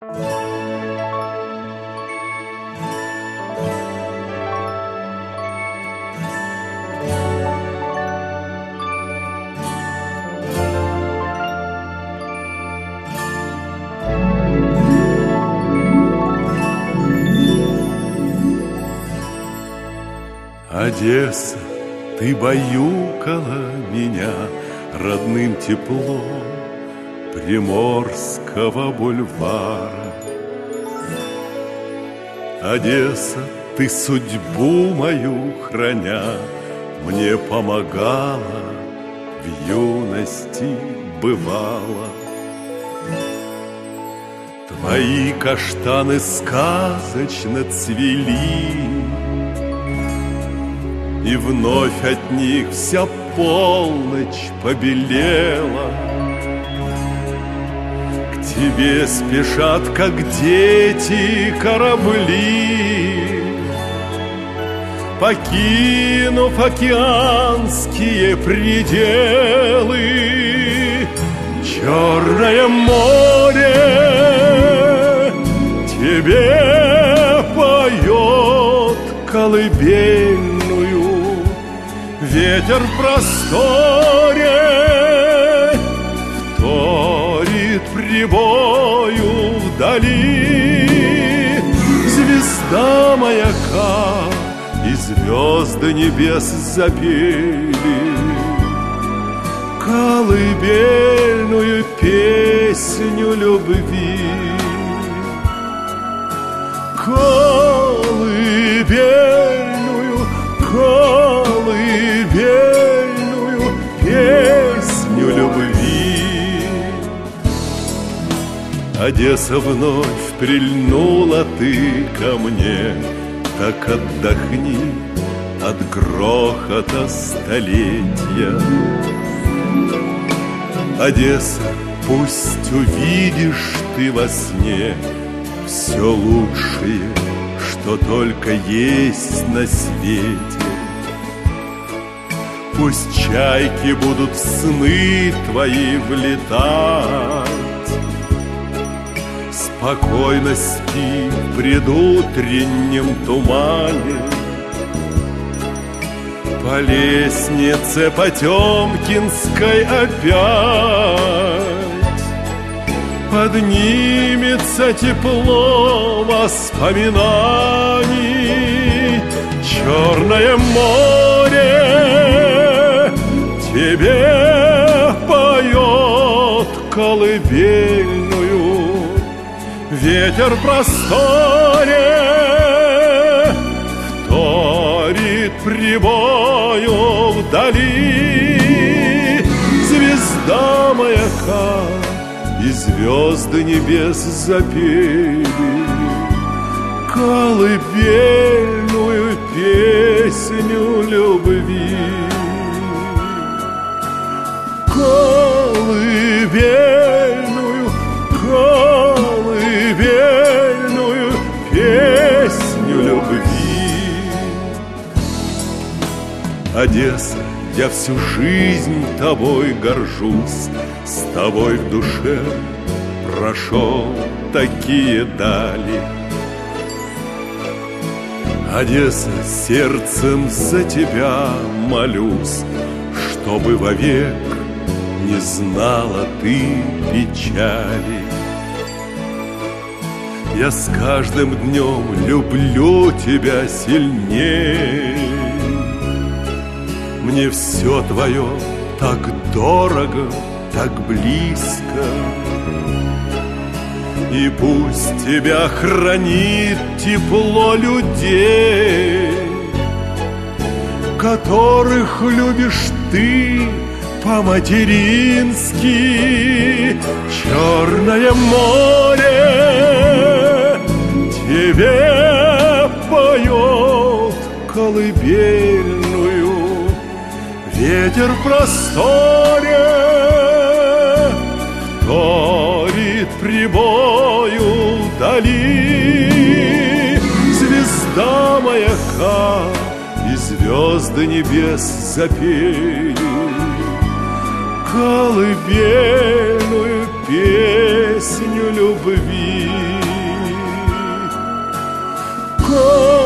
Одесса, ты баюкала меня родным теплом Приморского бульвара. Одесса, ты судьбу мою храня, мне помогала, в юности бывала. Твои каштаны сказочно цвели, и вновь от них вся полночь побелела. К тебе спешат, как дети, корабли, покинув океанские пределы. Черное море тебе поет колыбельную, ветер в просторе вторит прибою вдали. Звезда маяка и звезды небес запели колыбельную песню любви. Колыбельную, колыбельную песню любви. Одесса, вновь прильнула ты ко мне, так отдохни от грохота столетия. Одесса, пусть увидишь ты во сне все лучшее, что только есть на свете. Пусть чайки будут в сны твои влетать, спокойно спи в предутреннем тумане. По лестнице Потемкинской опять поднимется тепло воспоминаний. Черное море тебе поет колыбельную, ветер в просторе вторит прибою вдали. Звезда маяка и звезды небес запели колыбельную песню любви. Колыбельную, колыбельную песню любви. Одесса, я всю жизнь тобой горжусь, с тобой в душе прошел такие дали. Одесса, сердцем за тебя молюсь, чтобы вовек не знала ты печали. Я с каждым днем люблю тебя сильней, мне все твое так дорого, так близко. И пусть тебя хранит тепло людей, которых любишь ты по-матерински. Черное море тебе поет колыбельную, ветер в просторе вторит прибою вдали. Звезда маяка и звезды небес запели колыбельную песню любви. душа